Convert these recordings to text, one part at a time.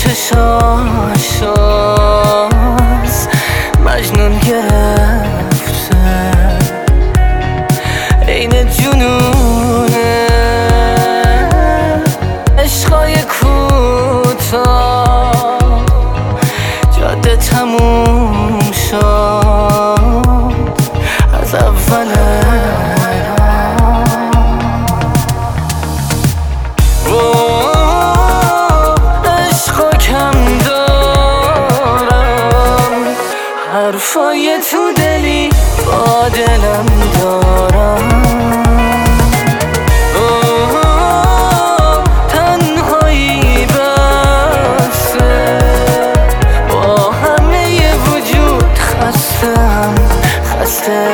چشاشو مجنون گرفته، این جنونه عشقای کوتاه جاده تموم شد از اوله. حرفای تو دلی با دلم دارم، تنهایی بسه با همه وجود خستم خسته.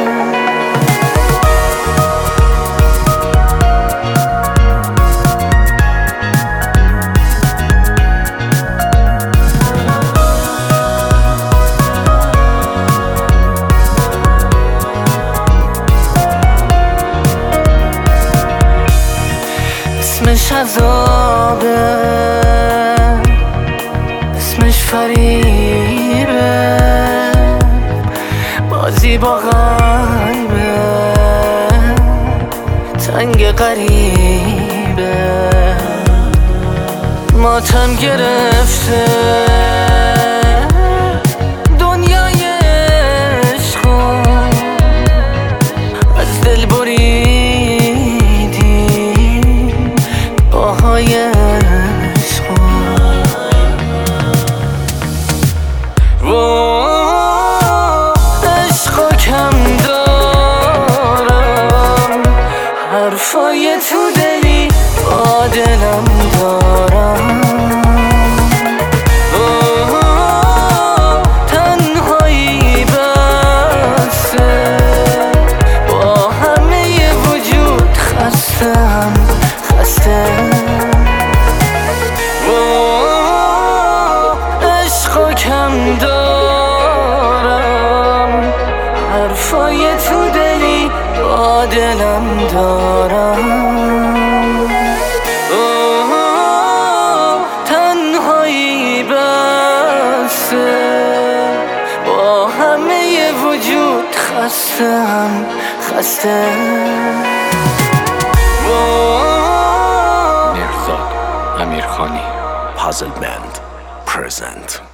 اسمش عذابه، اسمش فریبه، بازی با قلبه تنگ غریبه، ماتم گرفته دنیای عشقو از دل بریدی باهای عشقو. عشقو کم دارم، حرفای تو دلی با دلم دارم، تنهایی بسه با همه وجود خستم خسته. عشقو کم دارم، حرفای تو دلی با دلم دارم، تنهایی بسه با همه وجود خستم خسته. مهرزاد امیرخانی Puzzle Band present.